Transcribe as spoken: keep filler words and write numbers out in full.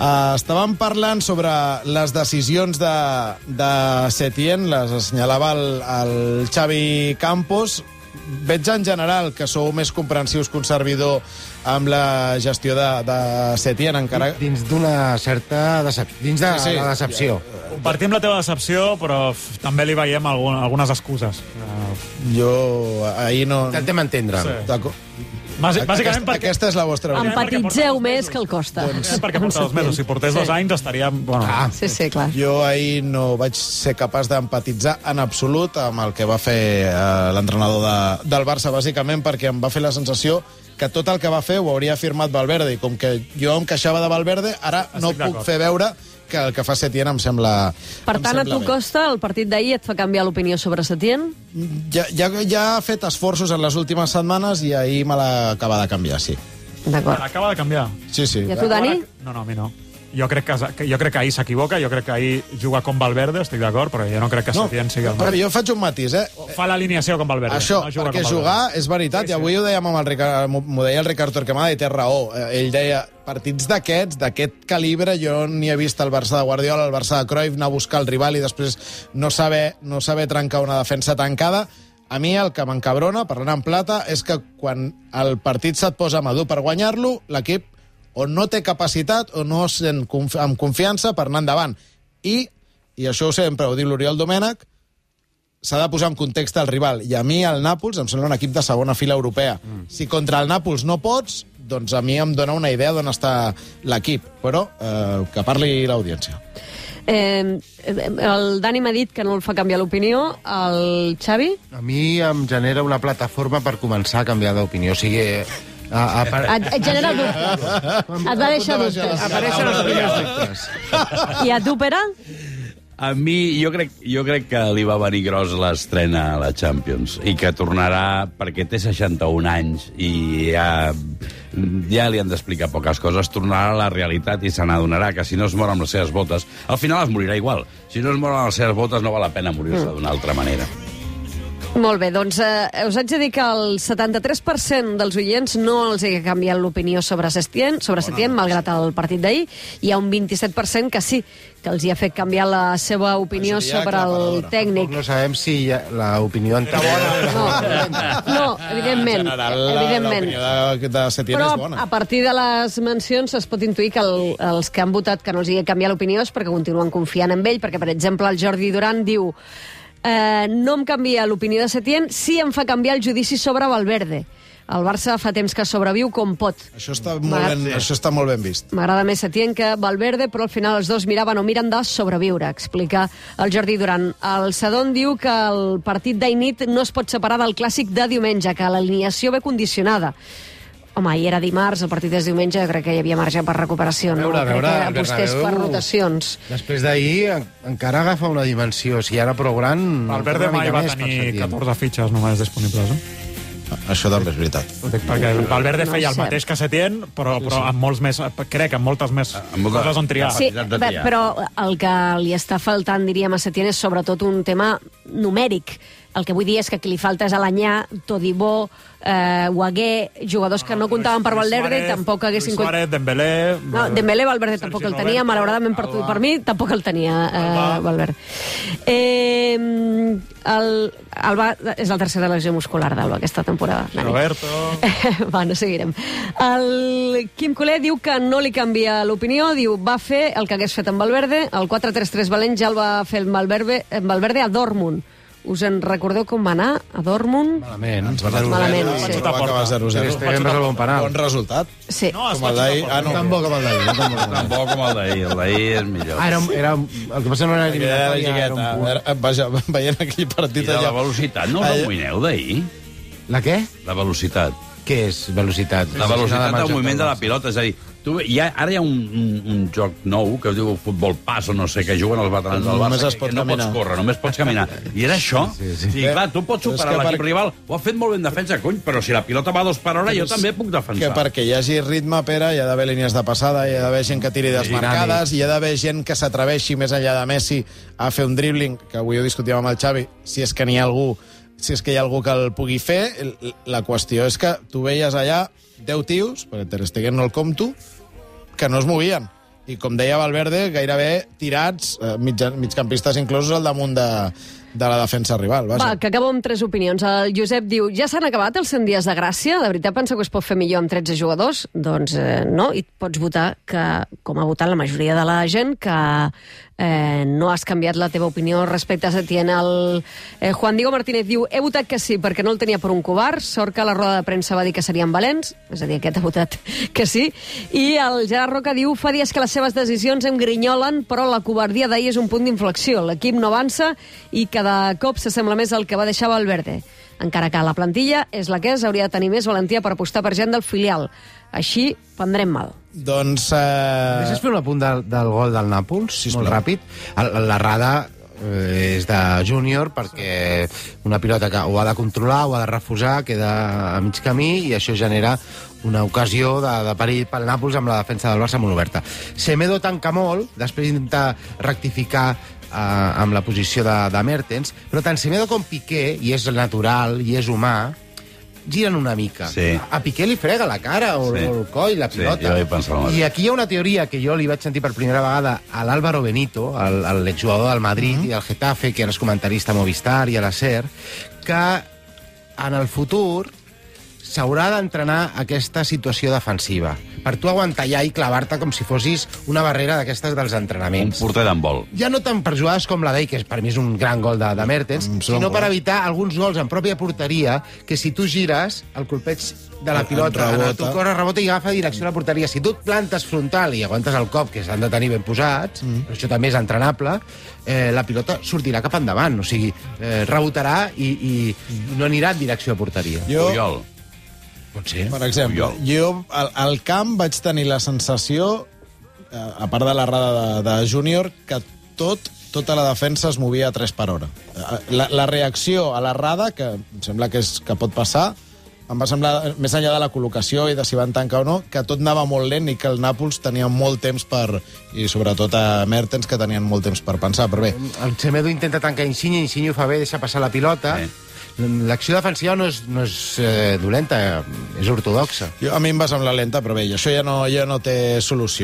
Uh, estàvem parlant sobre les decisions de, de Setién, les assenyalava el, el Xavi Campos. Veig en general que sou més comprensius que un servidor amb la gestió de, de Setién, encara... Dins d'una certa decepció. Dins de sí, sí. la decepció. Compartim la teva decepció, però f, també li veiem algun, algunes excuses. Jo ahir no... Intentem entendre. Sí. D'acord. Bàsicament Aquest, perquè... Aquesta és la vostra... Empatitzeu més que el Costa. Doncs, perquè porta dos mesos. Si portés sí. dos anys estaria... Bueno, ah, sí, sí, clar. Jo ahir no vaig ser capaç d'empatitzar en absolut amb el que va fer eh, l'entrenador de, del Barça, bàsicament perquè em va fer la sensació que tot el que va fer ho hauria firmat Valverde, i com que jo em queixava de Valverde, ara Estic no puc fer veure que el que fa Setién em sembla Per em tant, sembla a tu, bé. Costa, el partit d'ahir et fa canviar l'opinió sobre Setién? Ja, ja, ja ha fet esforços en les últimes setmanes i ahir me l'acaba de canviar, sí. D'acord. Acaba de canviar. Sí, sí. I a tu, Dani? No, no, a mi no. Jo crec que, jo crec que ahir s'equivoca, jo crec que ahir juga com Valverde, estic d'acord, però jo no crec que no, Setién sigui el però mateix. jo faig un matís, eh? Fa l'alineació com Valverde. Això, no juga perquè com jugar és veritat, sí, i avui sí. ho dèiem amb el Ricard, m'ho deia el Ricard Torquemada i té raó. Ell deia, partits d'aquests, d'aquest calibre, jo ni he vist el Barça de Guardiola, el Barça de Cruyff, anar a buscar el rival i després no saber, no saber trencar una defensa tancada. A mi el que m'encabrona, parlant en plata, és que quan el partit se't posa madur per guanyar-lo, l'equip o no té capacitat o no es sent confi amb confiança per anar endavant. I, i això sempre ho diu l'Oriol Domènech, s'ha de posar en context el rival. I a mi el Nàpols em sembla un equip de segona fila europea. Mm. Si contra el Nàpols no pots, doncs a mi em dona una idea d'on està l'equip. Però eh, que parli l'audiència. Eh, el Dani m'ha dit que no el fa canviar l'opinió. El Xavi? A mi em genera una plataforma per començar a canviar d'opinió. O sigui... A, a, a, et genera dubtes. Et va deixar dubtes. Apareixen els primers dubtes. I a tu, Pere? A mi, jo crec, jo crec que li va venir gros l'estrena a la Champions i que tornarà, perquè té seixanta-un anys i ja, ja li han d'explicar poques coses, tornarà a la realitat i se n'adonarà que si no es mor amb les seves botes, al final es morirà igual. Si no es mor amb les seves botes no val la pena morir-se mm. d'una altra manera. Molt bé, doncs eh, us haig de dir que el setanta-tres per cent dels oients no els ha canviat l'opinió sobre Setién, sobre Setién, malgrat el partit d'ahir. Hi ha un vint-i-set per cent que sí, que els hi ha fet canviar la seva opinió sobre el tècnic. No sabem si l'opinió anterior... No, no, evidentment. evidentment. L'opinió de, de Setién Però és bona. a partir de les mencions es pot intuir que el, els que han votat que no els hi ha canviat l'opinió és perquè continuen confiant en ell, perquè, per exemple, el Jordi Duran diu eh, no em canvia l'opinió de Setién, sí em fa canviar el judici sobre Valverde. El Barça fa temps que sobreviu com pot. Això està molt ben, això està molt ben vist. M'agrada més Setién que Valverde, però al final els dos miraven o miren de sobreviure, explica el Jordi Duran. El Sedón diu que el partit d'ahir nit no es pot separar del clàssic de diumenge, que l'alineació ve condicionada. Home, ahir era dimarts, el partit és diumenge, crec que hi havia marge per recuperació. No? A veure, a veure, crec que apostés per rotacions. Després d'ahir en, encara agafa una dimensió. Si ara prou gran... Valverde mai va tenir catorze fitxes només disponibles, eh? Això també és veritat. Perquè Valverde feia el mateix que Setién, però, però amb molts més, crec, amb moltes més coses on triar. Sí, però el que li està faltant, diríem, a Setién és sobretot un tema numèric. El que vull dir és que qui li falta és Alanyà, Todibó, eh, Guagué, jugadors que no comptaven per Valverde i tampoc haguessin... Luis Suárez, Dembélé... No, Dembélé, Valverde tampoc el tenia, malauradament per tu i per mi, tampoc el tenia eh, Valverde. Eh, el, Alba és la tercera lesió muscular d'Alba aquesta temporada. Roberto... Va, no seguirem. El Quim Coler diu que no li canvia l'opinió, diu va fer el que hagués fet amb Valverde, el quatre tres tres valent ja el va fer amb Valverde, amb Valverde a Dortmund. Us en recordeu com va anar a Dortmund? Malament. Malament, sí. Va acabar zero zero. Bon resultat. Sí. No, com el d'ahir. Ah, no. Tan bo com el d'ahir. Tampoc com el d'ahir. El d'ahir és millor. Ah, era, era, el que passa no era eliminatòria. Era era, vaja, veient aquell partit I de allà... la velocitat, no us amoïneu d'ahir? La què? La velocitat. Què és velocitat? La velocitat del moviment de la pilota, és a dir, tu, hi ha, ara hi ha un, un, un joc nou que es diu futbol pas o no sé, que juguen els veterans del Barça, es pot que no caminar. pots córrer, només pots caminar. I era això. Sí, sí, sí. I clar, tu pots superar l'equip per... rival, ho ha fet molt ben defensa, cony, però si la pilota va a dos per hora, jo també puc defensar. Que perquè hi hagi ritme, Pere, hi ha d'haver línies de passada, hi ha d'haver gent que tiri desmarcades, hi ha d'haver gent que s'atreveixi més enllà de Messi a fer un dribbling, que avui ho discutíem amb el Xavi, si és que n'hi ha algú si és que hi ha algú que el pugui fer. La qüestió és que tu veies allà deu tios, perquè Ter Stegen no el compto, que no es movien. i com deia Valverde, gairebé tirats, eh, mig, migcampistes inclosos al damunt de, de la defensa rival. Vaja. Va, que acabo amb tres opinions. El Josep diu, ja s'han acabat els cent dies de gràcia? De veritat penseu que es pot fer millor amb tretze jugadors? Doncs eh, no, i pots votar, que, com ha votat la majoria de la gent, que eh, no has canviat la teva opinió respecte a Setién. El eh, Juan Diego Martínez diu, he votat que sí, perquè no el tenia per un covard, sort que la roda de premsa va dir que serien valents, és a dir, aquest ha votat que sí, i el Gerard Roca diu, fa dies que les seves decisions em grinyolen, però la covardia d'ahir és un punt d'inflexió. L'equip no avança i cada cop s'assembla més al que va deixar Valverde. Encara que la plantilla és la que és, hauria de tenir més valentia per apostar per gent del filial. Així prendrem mal. Doncs... Eh... Deixes fer un apunt del, del gol del Nàpols, Sisplau. molt ràpid. El- L'errada eh, és de Júnior perquè una pilota que ho ha de controlar, ho ha de refusar, queda a mig camí i això genera una ocasió de, de perill pel Nàpols amb la defensa del Barça molt oberta. Semedo tanca molt, després intenta rectificar eh, amb la posició de, de Mertens, però tant Semedo com Piqué, i és natural, i és humà, giren una mica. Sí. A Piqué li frega la cara o, Sí. o el coll, la Sí, pilota. jo vaig pensar el mateix. I aquí hi ha una teoria que jo li vaig sentir per primera vegada a l'Álvaro Benito, el, el exjugador del Madrid mm -hmm. i del Getafe, que ara és comentarista a Movistar i a la SER, que en el futur s'haurà d'entrenar aquesta situació defensiva. Per tu aguantar allà i clavar-te com si fossis una barrera d'aquestes dels Un entrenaments. porter d'handbol. Ja no tant per jugades com la d'ell, que és, per mi és un gran gol de, de Mertens, Mm, sinó segon per gol. evitar alguns gols en pròpia porteria, que si tu gires, el colpeig de la Et pilota en el rebota. teu cor es rebota i agafa direcció a la porteria. Si tu et plantes frontal i aguantes el cop, que s'han de tenir ben posats, mm. però això també és entrenable, eh, la pilota sortirà cap endavant, o sigui, eh, rebotarà i, i no anirà en direcció a porteria. Jo, Puyol. Pot ser. per exemple, Puyol. jo al, al camp vaig tenir la sensació, eh, a part de l'errada de, de Júnior, que tot tota la defensa es movia a tres per hora. Eh, La, la reacció a l'errada, que em sembla que, és, que pot passar, em va semblar, més enllà de la col·locació i de si van tancar o no, que tot anava molt lent i que el Nàpols tenia molt temps per... i sobretot a Mertens, que tenien molt temps per pensar, però bé. El Semedo intenta tancar Insigne, Insigne ho fa bé, deixa passar la pilota. Sí. L'acció defensiva no és, no és eh, dolenta, és ortodoxa. Jo, a mi em va semblar lenta, però bé, això ja no, ja no té solució.